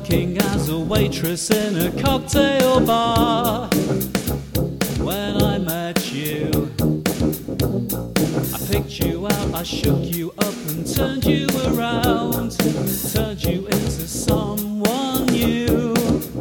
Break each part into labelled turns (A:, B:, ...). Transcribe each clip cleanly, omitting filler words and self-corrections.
A: working as a waitress in a cocktail bar. When I met you, I picked you out, I shook you up and turned you around, turned you into someone new.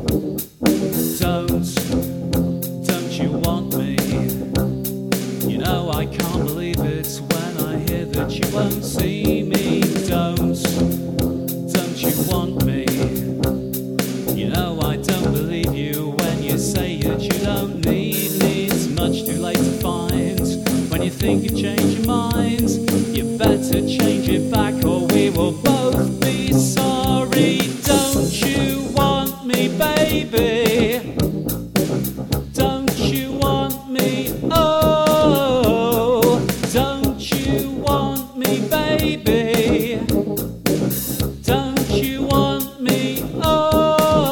A: Don't you want me? You know I can't believe it when I hear that you won't see me. Don't you want me? You know I don't believe you when you say that you don't need me. It's much too late to find. When you think you change your mind, you better change it back or we will both be sorry. Don't you want me, baby? Don't you want me? Oh, don't you want me, baby? Don't you want me? Oh.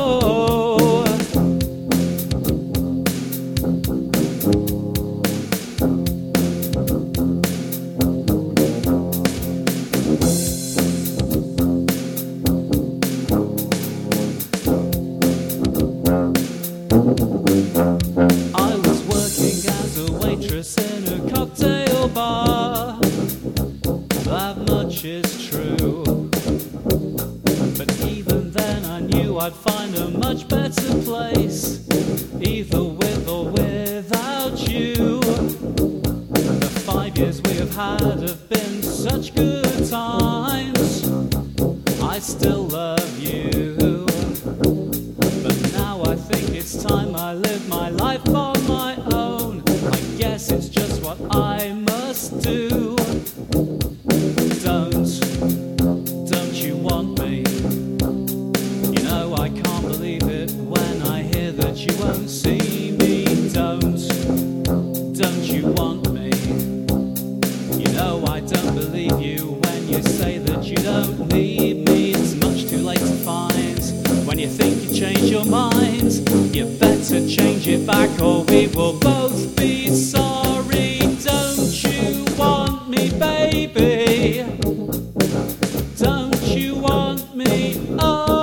A: I was working as a waitress in a cocktail bar. That much is true. But even then I knew I'd find a much better place, either with or without you. The 5 years we have had have been such good times. I still love you, but now I think it's time I live my life on my own. I guess it's just what I must do. Don't you want me? You know I can't believe it when I hear that you won't see me. Don't you want me? You know I don't believe you when you say that you don't need me. It's much too late to find. When you think you change your mind, you better change it back or we will both be sorry. Don't you want me, baby? Don't you want me? Oh.